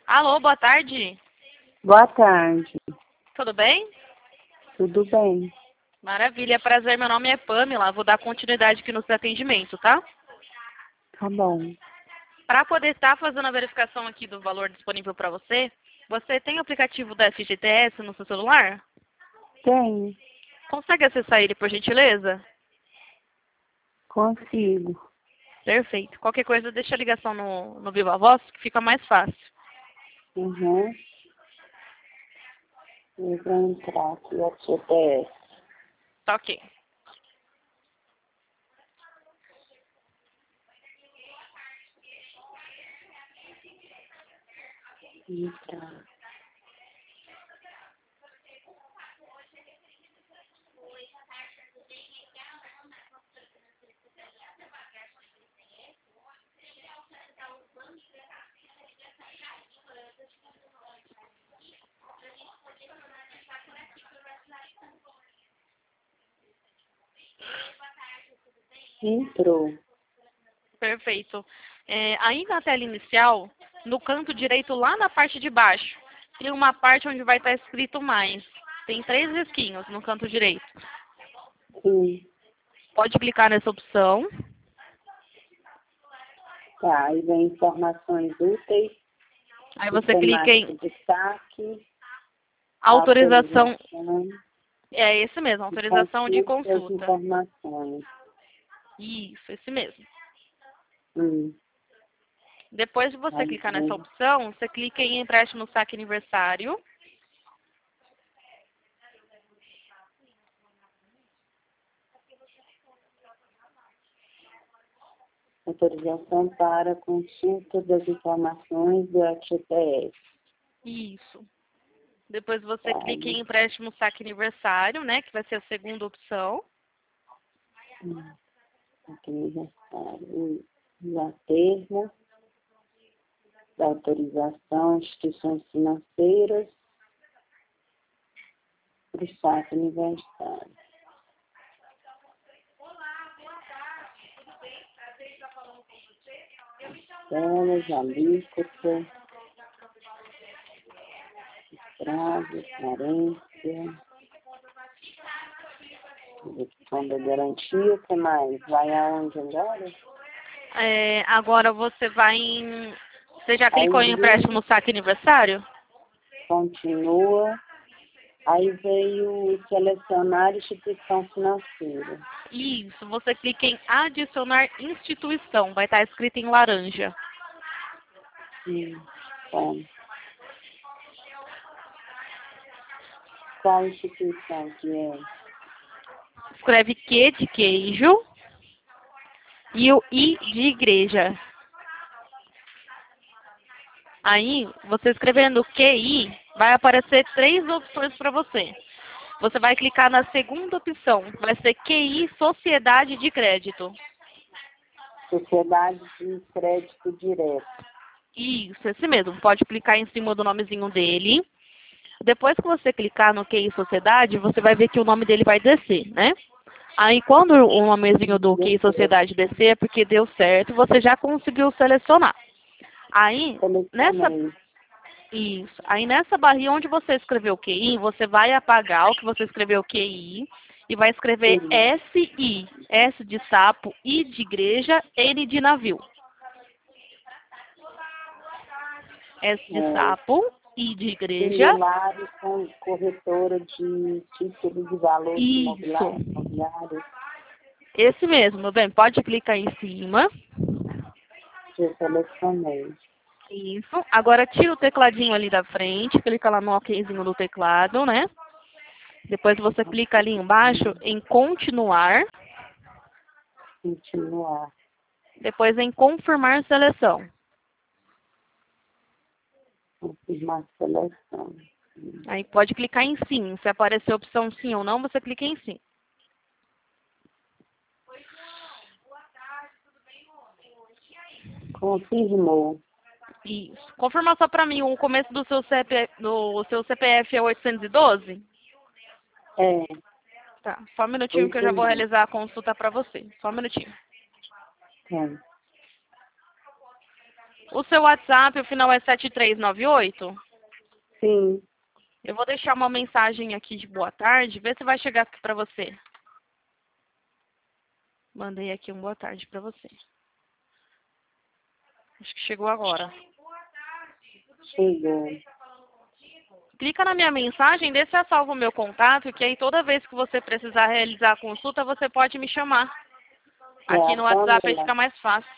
Alô, boa tarde. Boa tarde. Tudo bem? Tudo bem? Maravilha, prazer. Meu nome é Pamela. Vou dar continuidade aqui no seu atendimento, tá? Tá bom. Para poder estar fazendo a verificação aqui do valor disponível para você, você tem o aplicativo da FGTS no seu celular? Tem. Consegue acessar ele, por gentileza? Consigo. Perfeito. Qualquer coisa, deixa a ligação no Viva Voz, que fica mais fácil. Uhum. Eu vou entrar aqui no GPS. Tá ok. Entrar. Entrou. Perfeito. Aí na tela inicial, no canto direito, lá na parte de baixo, tem uma parte onde vai estar escrito mais. Tem 3 risquinhos no canto direito. Sim. Pode clicar nessa opção. Tá. Aí vem informações úteis. Aí você clica em Destaque. autorização. Autorização. É esse mesmo, autorização de Consulte as consulta. informações. Isso, esse mesmo. Hum. Depois de você Aí clicar nessa vem opção, você clica em empréstimo saque aniversário. autorização para consulta das informações do FGTS. Isso. Depois você Tá. clica em empréstimo saque aniversário, né? Que vai ser a segunda opção. Aqui aniversário. Já termo da autorização, instituições financeiras, para o saque aniversário. Telas, alíquota, prazo, carência, execução da garantia, o que mais? Vai aonde agora? Agora você vai em... Você já Aí clicou em empréstimo saque aniversário? continua. Aí veio selecionar instituição financeira. Isso, você clica em adicionar instituição. Vai estar escrito em laranja. Bom. Qual instituição que é? Escreve Q de queijo e o I de igreja. Aí, você escrevendo QI, vai aparecer 3 opções para você. Você vai clicar na segunda opção, vai ser QI Sociedade de Crédito. Sociedade de Crédito Direto. Isso, esse mesmo. Pode clicar em cima do nomezinho dele. Depois que você clicar no QI Sociedade, você vai ver que o nome dele vai descer, né? Aí, quando o nomezinho do QI Sociedade descer, é porque deu certo, você já conseguiu selecionar. Aí, nessa barrinha onde você escreveu QI, você vai apagar o que você escreveu QI e vai escrever SI. S de sapo, I de igreja, N de navio. S de sapo, I de igreja. Similares com corretora de títulos de valores imobiliários. Esse mesmo, meu bem. Pode clicar em cima. Eu selecionei. Isso. Agora tira o tecladinho ali da frente, clica lá no okzinho do teclado, né? Depois você clica ali embaixo em continuar. Continuar. Depois em confirmar seleção. Confirmar seleção. Aí pode clicar em sim. Se aparecer a opção sim ou não, você clica em sim. Confirmou. Isso. Confirma só para mim, o começo do seu CPF é 812? É. Tá, só um minutinho que eu já vou realizar a consulta para você. Só um minutinho. É. O seu WhatsApp, o final é 7398? Sim. Eu vou deixar uma mensagem aqui de boa tarde, vê se vai chegar aqui para você. Mandei aqui um boa tarde para você. Acho que chegou agora. Chegou. Clica na minha mensagem, deixa eu salvo o meu contato, que aí toda vez que você precisar realizar a consulta, você pode me chamar. Aqui no WhatsApp aí fica mais fácil.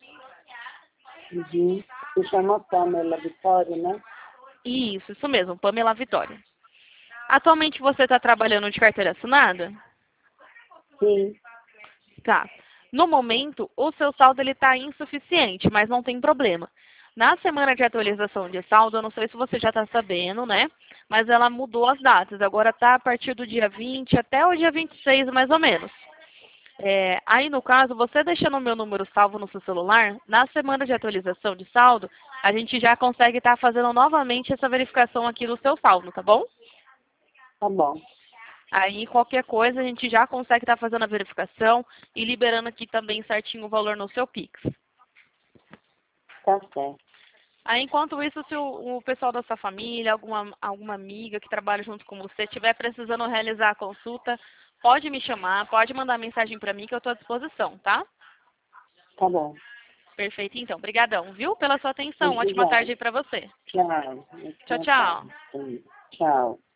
Uhum. Se chama Pamela Vitória, né? Isso mesmo, Pamela Vitória. Atualmente você está trabalhando de carteira assinada? Sim. Tá. No momento, o seu saldo está insuficiente, mas não tem problema. Na semana de atualização de saldo, eu não sei se você já está sabendo, né? Mas ela mudou as datas. Agora está a partir do dia 20 até o dia 26, mais ou menos. Aí, no caso, você deixando o meu número salvo no seu celular, na semana de atualização de saldo, a gente já consegue estar fazendo novamente essa verificação aqui do seu saldo, tá bom? Tá bom. Aí, qualquer coisa, a gente já consegue estar fazendo a verificação e liberando aqui também certinho o valor no seu Pix. Tá certo. Aí, enquanto isso, se o pessoal da sua família, alguma amiga que trabalha junto com você, estiver precisando realizar a consulta, pode me chamar, pode mandar mensagem para mim que eu estou à disposição, tá? Tá bom. Perfeito, então. Obrigadão, viu, pela sua atenção. Ótima Obrigada. tarde aí para você. Tchau. Tchau, tchau. Tchau.